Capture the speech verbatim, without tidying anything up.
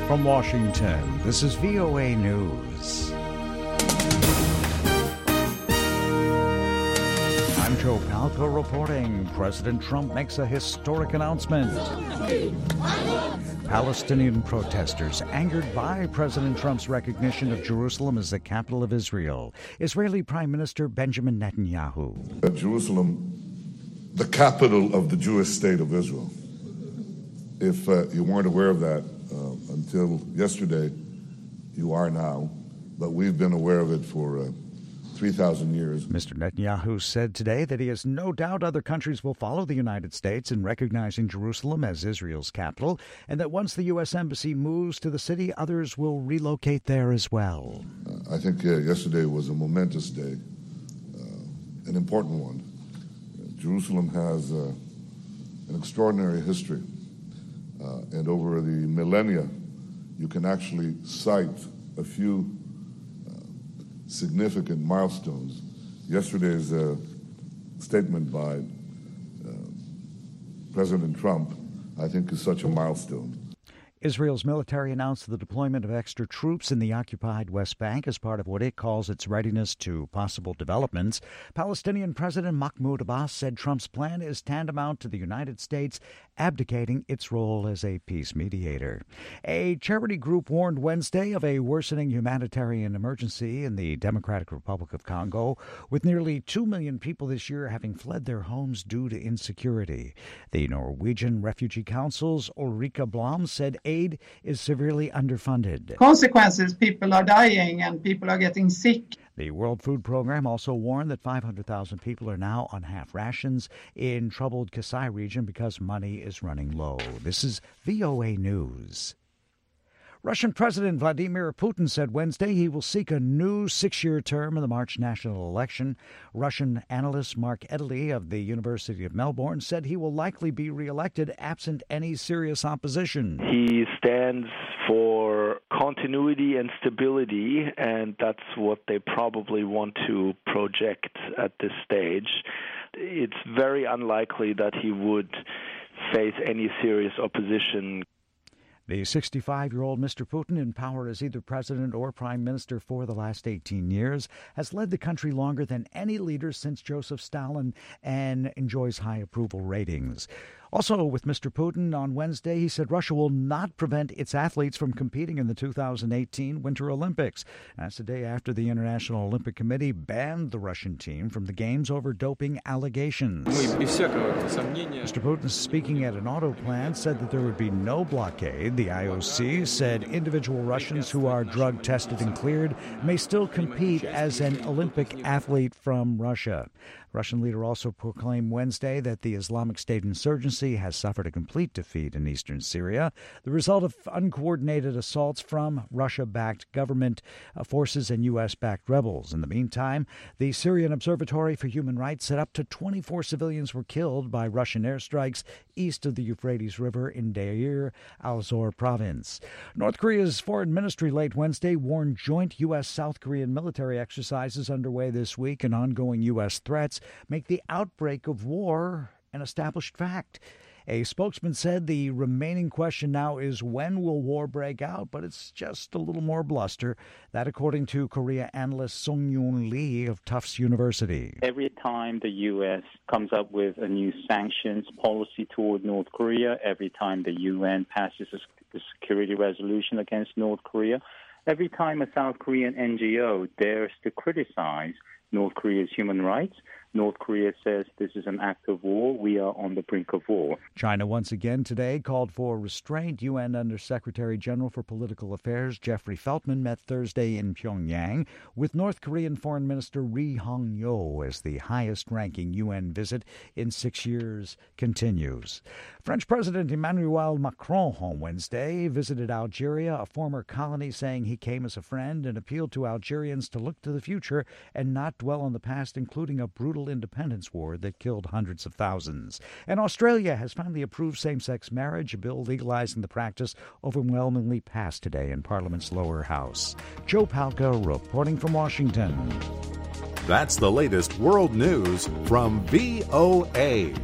From Washington, this is V O A News. I'm Joe Palca reporting. President Trump makes a historic announcement. Palestinian protesters angered by President Trump's recognition of Jerusalem as the capital of Israel. Israeli Prime Minister Benjamin Netanyahu. Jerusalem, the capital of the Jewish state of Israel. If uh, you weren't aware of that uh, until yesterday, you are now. But we've been aware of it for uh, three thousand years. Mister Netanyahu said today that he has no doubt other countries will follow the United States in recognizing Jerusalem as Israel's capital, and that once the U S Embassy moves to the city, others will relocate there as well. Uh, I think uh, yesterday was a momentous day, uh, an important one. Uh, Jerusalem has uh, an extraordinary history, uh, and over the millennia, you can actually cite a few significant milestones. Yesterday's uh, statement by uh, President Trump, I think, is such a milestone. Israel's military announced the deployment of extra troops in the occupied West Bank as part of what it calls its readiness to possible developments. Palestinian President Mahmoud Abbas said Trump's plan is tantamount to the United States abdicating its role as a peace mediator. A charity group warned Wednesday of a worsening humanitarian emergency in the Democratic Republic of Congo, with nearly two million people this year having fled their homes due to insecurity. The Norwegian Refugee Council's Ulrika Blom said aid is severely underfunded. Consequences, people are dying and people are getting sick. The World Food Program also warned that five hundred thousand people are now on half rations in troubled Kasai region because money is running low. This is V O A News. Russian President Vladimir Putin said Wednesday he will seek a new six-year term in the March national election. Russian analyst Mark Edley of the University of Melbourne said he will likely be reelected absent any serious opposition. He stands for continuity and stability, and that's what they probably want to project at this stage. It's very unlikely that he would face any serious opposition. The sixty-five-year-old Mister Putin, in power as either president or prime minister for the last eighteen years, has led the country longer than any leader since Joseph Stalin and enjoys high approval ratings. Also with Mister Putin on Wednesday, he said Russia will not prevent its athletes from competing in the two thousand eighteen Winter Olympics. That's the day after the International Olympic Committee banned the Russian team from the Games over doping allegations. Mister Putin, speaking at an auto plant, said that there would be no blockade. The I O C said individual Russians who are drug tested and cleared may still compete as an Olympic athlete from Russia. Russian leader also proclaimed Wednesday that the Islamic State insurgency has suffered a complete defeat in eastern Syria, the result of uncoordinated assaults from Russia-backed government forces and U S-backed rebels. In the meantime, the Syrian Observatory for Human Rights said up to twenty-four civilians were killed by Russian airstrikes east of the Euphrates River in Deir al-Zor province. North Korea's foreign ministry late Wednesday warned joint U S-South Korean military exercises underway this week and ongoing U S threats make the outbreak of war an established fact. A spokesman said the remaining question now is when will war break out, but it's just a little more bluster. That according to Korea analyst Song Yoon Lee of Tufts University. Every time the U S comes up with a new sanctions policy toward North Korea, every time the U N passes a security resolution against North Korea, every time a South Korean N G O dares to criticize North Korea's human rights, North Korea says this is an act of war. We are on the brink of war. China once again today called for restraint. U N Undersecretary General for Political Affairs Jeffrey Feltman met Thursday in Pyongyang with North Korean Foreign Minister Ri Hong-yo as the highest-ranking U N visit in six years continues. French President Emmanuel Macron on Wednesday visited Algeria, a former colony, saying he came as a friend and appealed to Algerians to look to the future and not dwell on the past, including a brutal independence war that killed hundreds of thousands. And Australia has finally approved same-sex marriage. A bill legalizing the practice overwhelmingly passed today in Parliament's lower house. Joe Palca reporting from Washington. That's the latest world news from V O A.